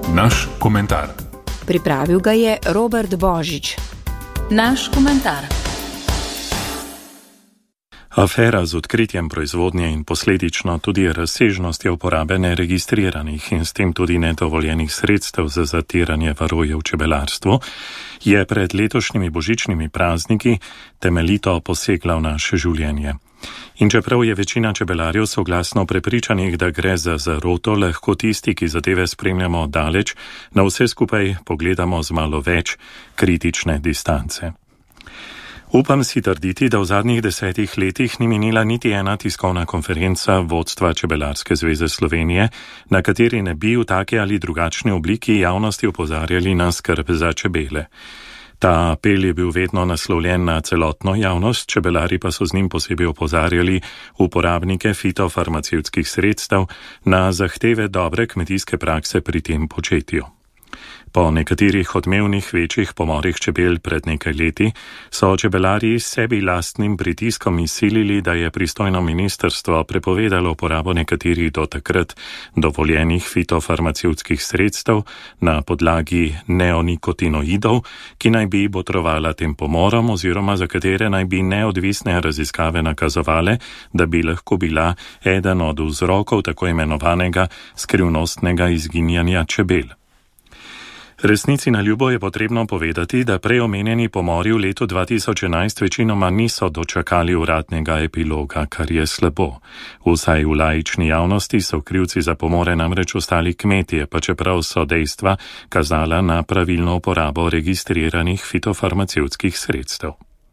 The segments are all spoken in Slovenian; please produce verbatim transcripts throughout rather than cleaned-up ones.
Naš komentar. Pripravil ga je Robert Božič. Naš komentar. Afera z odkritjem proizvodnje in posledično tudi razsežnostjo uporabe neregistriranih in s tem tudi nedovoljenih sredstev za zatiranje varoje v čebelarstvu je pred letošnjimi božičnimi prazniki temeljito posegla v naše življenje. In čeprav je večina čebelarjev soglasno prepričanih, da gre za zaroto, lahko tisti, ki zadeve spremljamo daleč, na vse skupaj pogledamo z malo več kritične distance. Upam si trditi, da v zadnjih desetih letih ni minila niti ena tiskovna konferenca vodstva Čebelarske zveze Slovenije, na kateri ne bi v take ali drugačni obliki javnosti opozarjali na skrb za čebele. Ta apel je bil vedno naslovljen na celotno javnost, čebelari pa so z njim posebej opozarjali uporabnike fitofarmacevtskih sredstev na zahteve dobre kmetijske prakse pri tem početju. Po nekaterih odmevnih večjih pomorih čebel pred nekaj leti so čebelari sebi lastnim pritiskom izsilili, da je pristojno ministrstvo prepovedalo uporabo nekaterih do takrat dovoljenih fitofarmacevtskih sredstev na podlagi neonikotinoidov, ki naj bi botrovala tem pomorom oziroma za katere naj bi neodvisne raziskave nakazovale, da bi lahko bila eden od vzrokov tako imenovanega skrivnostnega izginjanja čebel. Resnici na ljubo je potrebno povedati, da prej omenjeni pomori v letu dva tisoč enajst večinoma niso dočakali uradnega epiloga, kar je slabo. Vsaj v laični javnosti so krivci za pomore namreč ostali kmetje, pa čeprav so dejstva kazala na pravilno uporabo registriranih fitofarmacevtskih sredstev.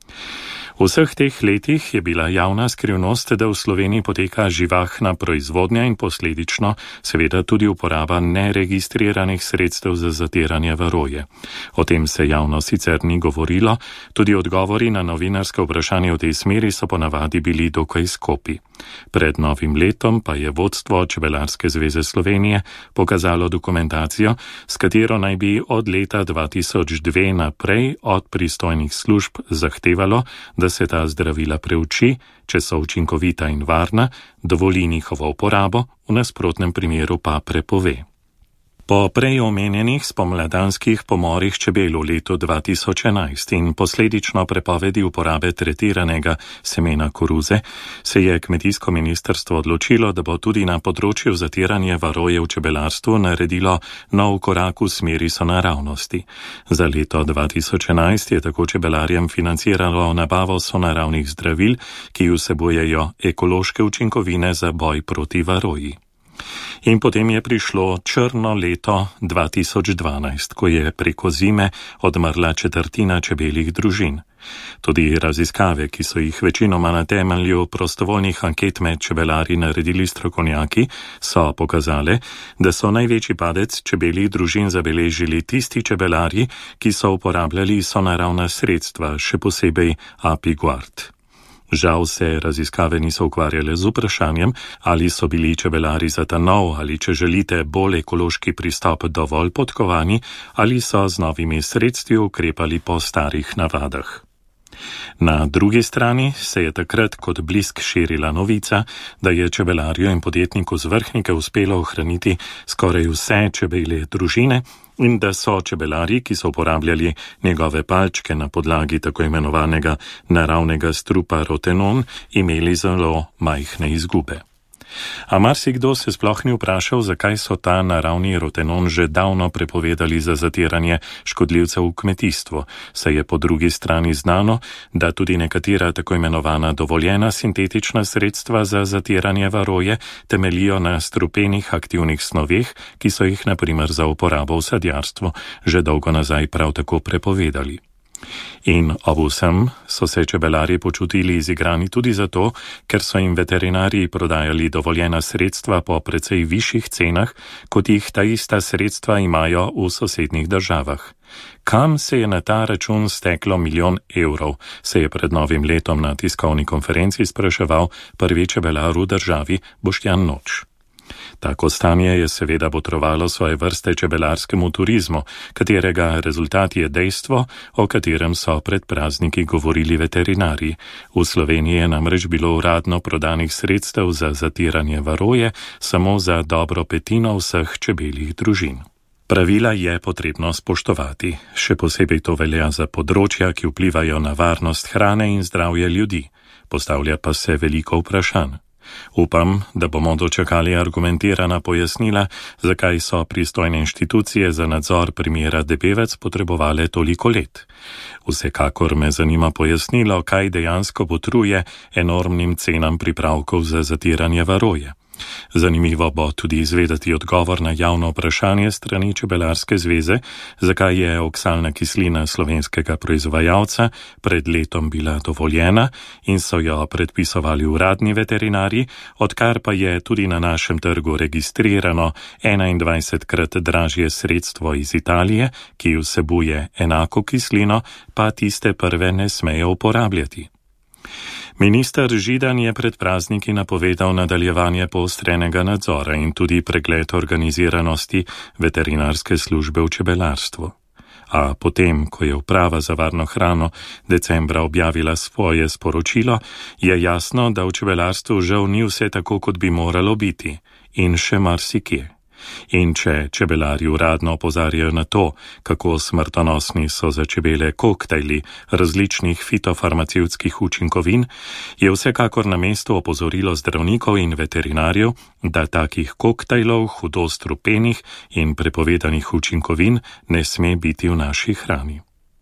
V vseh teh letih je bila javna skrivnost, da v Sloveniji poteka živahna proizvodnja in posledično seveda tudi uporaba neregistriranih sredstev za zatiranje varoje. O tem se javno sicer ni govorilo, tudi odgovori na novinarske vprašanje v tej smeri so ponavadi bili dokaj skopi. Pred novim letom pa je vodstvo Čebelarske zveze Slovenije pokazalo dokumentacijo, s katero naj bi od leta dva tisoč dve naprej od pristojnih služb zahtevalo, da se ta zdravila preuči, če so učinkovita in varna, dovoli njihovo uporabo, v nasprotnem primeru pa prepove. Po prej omenjenih spomladanskih pomorih čebel v letu dva tisoč enajst in posledično prepovedi uporabe tretiranega semena koruze, se je kmetijsko ministrstvo odločilo, da bo tudi na področju zatiranja varoje v čebelarstvu naredilo nov korak v smeri sonaravnosti. Za leto dva tisoč enajst je tako čebelarjem financiralo nabavo sonaravnih zdravil, ki vsebujejo ekološke učinkovine za boj proti varoji. In potem je prišlo črno leto dva tisoč dvanajst, ko je preko zime odmrla četrtina čebeljih družin. Tudi raziskave, ki so jih večinoma na temelju prostovoljnih anket med čebelari naredili strokovnjaki, so pokazale, da so največji padec čebeljih družin zabeležili tisti čebelari, ki so uporabljali sonaravna sredstva, še posebej Apiguard. Žal se raziskave niso ukvarjale z vprašanjem, ali so bili čebelari za ta nov ali, če želite, bolj ekološki pristop dovolj podkovani, ali so z novimi sredstvi ukrepali po starih navadah. Na drugi strani se je takrat kot blisk širila novica, da je čebelarju in podjetniku z Vrhnike uspelo ohraniti skoraj vse čebelje družine in da so čebelari, ki so uporabljali njegove palčke na podlagi tako imenovanega naravnega strupa rotenon, imeli zelo majhne izgube. A marsikdo se sploh ni vprašal, zakaj so ta naravni rotenon že davno prepovedali za zatiranje škodljivcev v kmetijstvu, saj je po drugi strani znano, da tudi nekatera tako imenovana dovoljena sintetična sredstva za zatiranje varoje temeljijo na strupenih aktivnih snoveh, ki so jih na primer za uporabo v sadjarstvu že dolgo nazaj prav tako prepovedali. In ob vsem so se čebelari počutili izigrani tudi zato, ker so jim veterinarji prodajali dovoljena sredstva po precej višjih cenah, kot jih ta ista sredstva imajo v sosednjih državah. Kam se je na ta račun steklo milijon evrov, se je pred novim letom na tiskovni konferenci spraševal prvi čebelar v državi Boštjan Noč. Tako stanje je seveda botrovalo svoje vrste čebelarskemu turizmu, katerega rezultat je dejstvo, o katerem so pred prazniki govorili veterinarji. V Sloveniji je namreč bilo uradno prodanih sredstev za zatiranje varoje samo za dobro petino vseh čebeljih družin. Pravila je potrebno spoštovati, še posebej to velja za področja, ki vplivajo na varnost hrane in zdravje ljudi, postavlja pa se veliko vprašanj. Upam, da bomo dočakali argumentirana pojasnila, zakaj so pristojne inštitucije za nadzor primera Debevec potrebovale toliko let. Vsekakor me zanima pojasnilo, kaj dejansko botruje enormnim cenam pripravkov za zatiranje varoje. Zanimivo bo tudi izvedeti odgovor na javno vprašanje strani Čebelarske zveze, zakaj je oksalna kislina slovenskega proizvajalca pred letom bila dovoljena in so jo predpisovali uradni veterinarji, odkar pa je tudi na našem trgu registrirano enaindvajsetkrat dražje sredstvo iz Italije, ki vsebuje enako kislino, pa tiste prve ne smejo uporabljati. Minister Židan je pred prazniki napovedal nadaljevanje poostrenega nadzora in tudi pregled organiziranosti veterinarske službe v čebelarstvu. A potem, ko je uprava za varno hrano decembra objavila svoje sporočilo, je jasno, da v čebelarstvu žal ni vse tako, kot bi moralo biti, in še marsikje. In če čebelari uradno opozarjajo na to, kako smrtonosni so za čebele koktajli različnih fitofarmacevtskih učinkovin, je vsekakor na mestu opozorilo zdravnikov in veterinarjev, da takih koktajlov, hudo strupenih in prepovedanih učinkovin ne sme biti v naši hrani.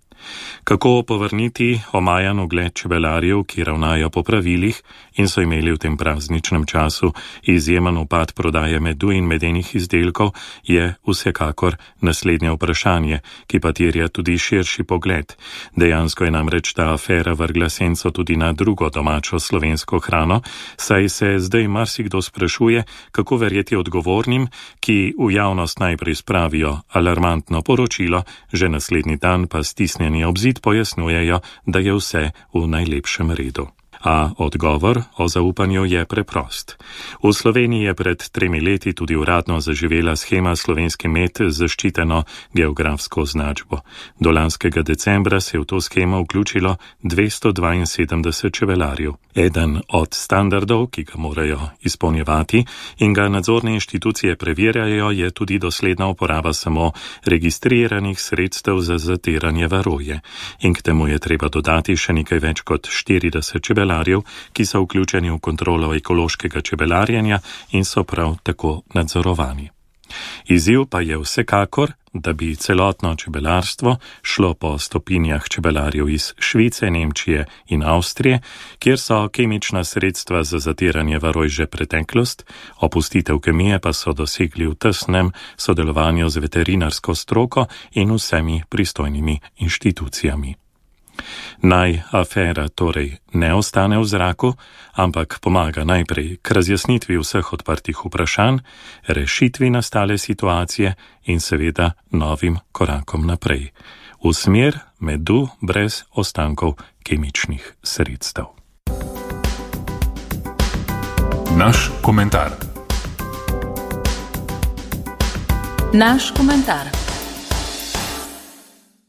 Kako povrniti omajan ugled čebelarjev, ki ravnajo po pravilih in so imeli v tem prazničnem času izjemen upad prodaje medu in medenih izdelkov, je vsekakor naslednje vprašanje, ki pa terja tudi širši pogled. Dejansko je namreč ta afera vrgla senco tudi na drugo domačo slovensko hrano, saj se zdaj marsikdo sprašuje, kako verjeti odgovornim, ki v javnost najprej spravijo alarmantno poročilo, že naslednji dan pa stisnjeni obzid pojasnjujejo, da je vse v najlepšem redu. A odgovor o zaupanju je preprost. V Sloveniji je pred tremi leti tudi uradno zaživela shema Slovenski med z zaščiteno geografsko označbo. Do lanskega decembra se je v to shemo vključilo dvesto dvainsedemdeset čebelarjev. Eden od standardov, ki ga morajo izpolnjevati in ga nadzorne inštitucije preverjajo, je tudi dosledna uporaba samo registriranih sredstev za zatiranje varoje. In k temu je treba dodati še nekaj več kot štirideset čebelarjev, ki so vključeni v kontrolo ekološkega čebelarjenja in so prav tako nadzorovani. Izziv pa je vsekakor, da bi celotno čebelarstvo šlo po stopinjah čebelarjev iz Švice, Nemčije in Avstrije, kjer so kemična sredstva za zatiranje varoj že preteklost, opustitev kemije pa so dosegli v tesnem sodelovanju z veterinarsko stroko in vsemi pristojnimi inštitucijami. Naj afera torej ne ostane v zraku, ampak pomaga najprej k razjasnitvi vseh odprtih vprašanj, rešitvi nastale situacije in seveda novim korakom naprej. V smer medu brez ostankov kemičnih sredstev. Naš komentar. Naš komentar.